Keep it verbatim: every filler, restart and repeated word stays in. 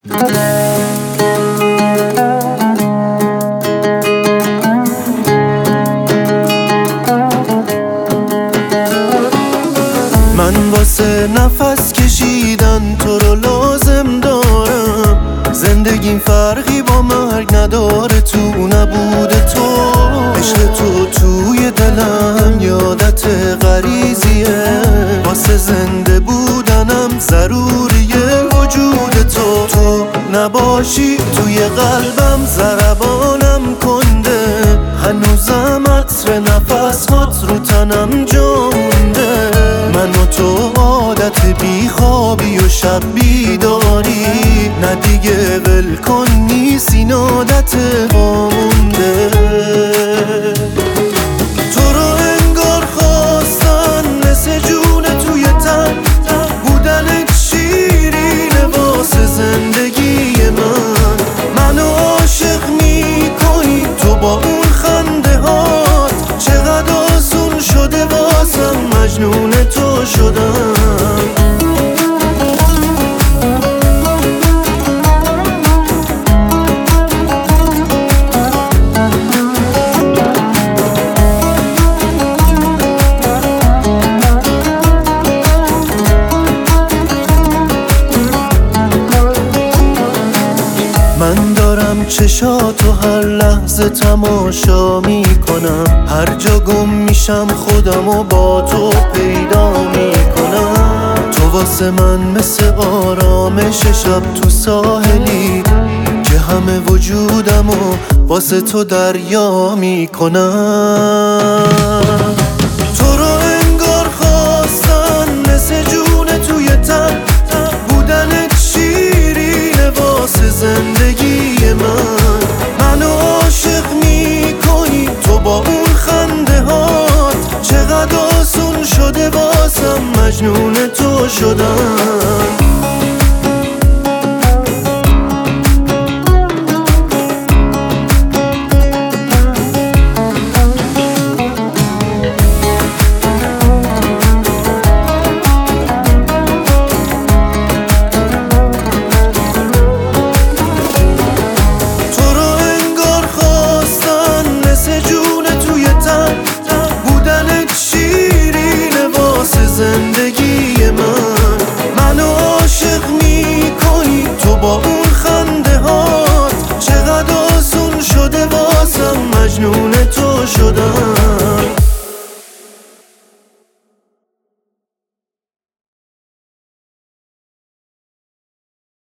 من واسه نفس کشیدن تو رو لازم دارم. زندگیم فرقی با مرگ نداره تو نبود تو. عشق تو توی دلم یادت غریزیه. واسه زنده بودنم ضروریه وجود تو. تو نباشی توی قلبم ضربانم کنده. هنوزم عطر نفس هات رو تنم جا مونده. من و تو عادت بیخوابی و شب بیداری. نه دیگه ول کن نیست این عادت وامونده. تو رو انگار خواستن مثل جون توی تن. بودنت شیرینه واسه زندگی من. منو عاشق میکنی تو با اون خنده هات. چقدر آسون شده واسم مجنون تو شدم. من دارم چشاتو هر لحظه تماشا میکنم. هر جا گم میشم خودمو با تو پیدا میکنم. تو واسه من مثل آرامش شب تو ساحلی که همه وجودمو واسه تو دریا میکنم. تو رو انگار خواستن مثل جون توی تن. بودنت شیرینه واسه زندگی من. منو عاشق میکنی تو با اون خنده هات. چقدر آسون شده واسم مجنون تو شدم.